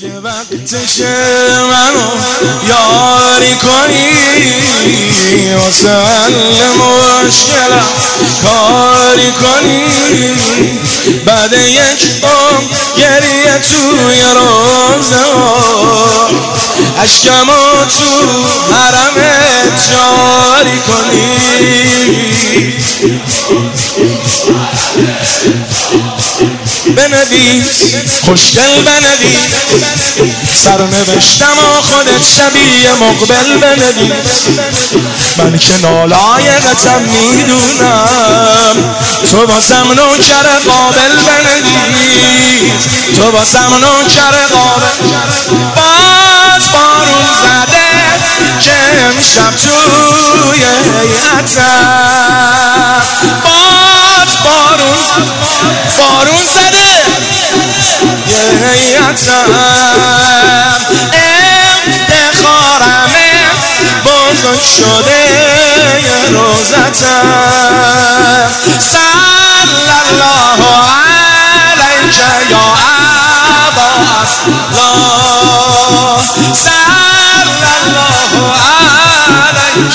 دیگه وقتشه منو یاری کنی واسه حل مشکلم کاری کنی بعد یک عمر گریه توی روزه اشکمو تو حرمت جاری کنی بنویس خوشگل بنویس سرنوشتم و خودت شبیه مقبل بنویس من که نالایقتم میدونم تو واسم نوکر قابل بنویس تو واسم نوکر قابل باز بارون زده که امشب توی هیئتم باز بارون زده یه هیئتم افتخارمه بزرگ شده یه روزتم صلی الله علیک یا ابا اصلا صلی الله علیک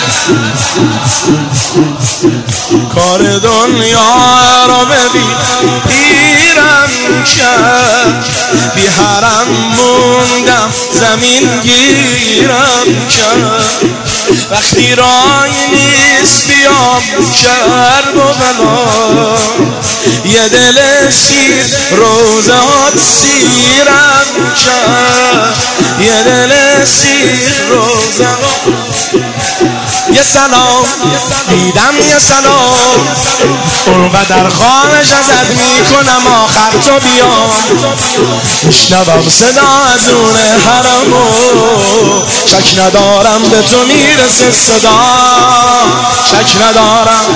کار دنیا را ببین پیرم کرد بی حرم موندم زمین گیرم کرد وقتی رای نیست بیام کرب و بلا یه دل سیر روزات سیرم کرد یه دل سیر روزات یه سلام دیدم یه سلام اونقدر خواهش ازت میکنم آخر تو بیام میشنوم صدا از اون حرمو شک ندارم به تو میرسه صدا شک ندارم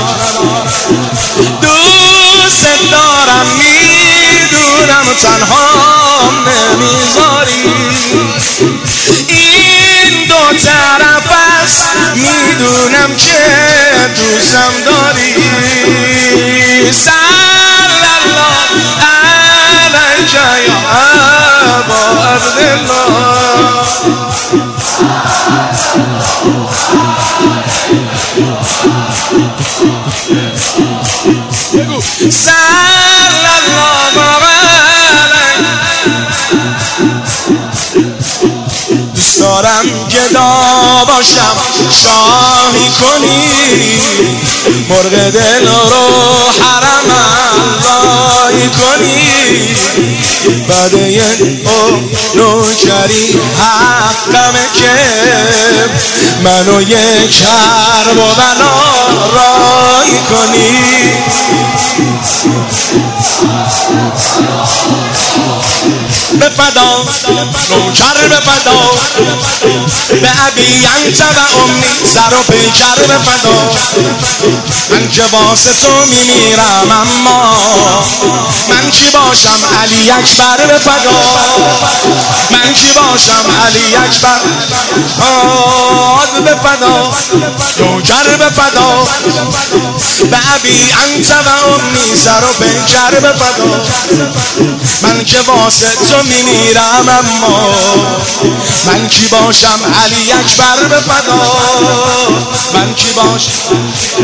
دوست دارم میدونم تنهام نمیذاری این دو طرف است میدونم که دوستم داری صلی الله علیک یا ابا عبدالله صلی الله علیک دوست دارم گدا باشم شاهی کنی مرغ دل رو حرم اللهی کنی بعد یک نوکری حقمه که منو یک کرب و بلا رای کنی به فدا نوکر به فدا به ابی انت و امی سر و پیکر به فدا من که واسه تو میمیرم اما من کی باشم علی اکبر به فدا من کی باشم علی اکبر به فدا نوکر به فدا به ابی انت و امی سر و پیکر به فدا من که واسه تو میمیرم اما من کی باشم علی اکبر به فدا من کی باشم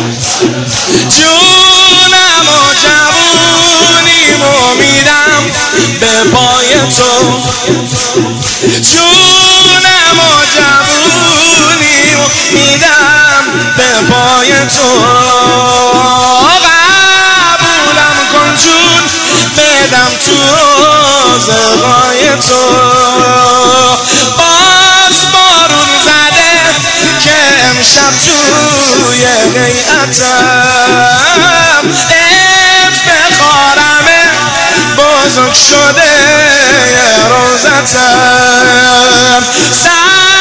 جونم و جوونیمو میدم به پای تو جونم و جوونیمو میدم به پای تو قبولم کن جون بدم تو روزگای تو باز بارون زده که امشب توی هیئتم افتخارمه بزرگ شده یه روزتم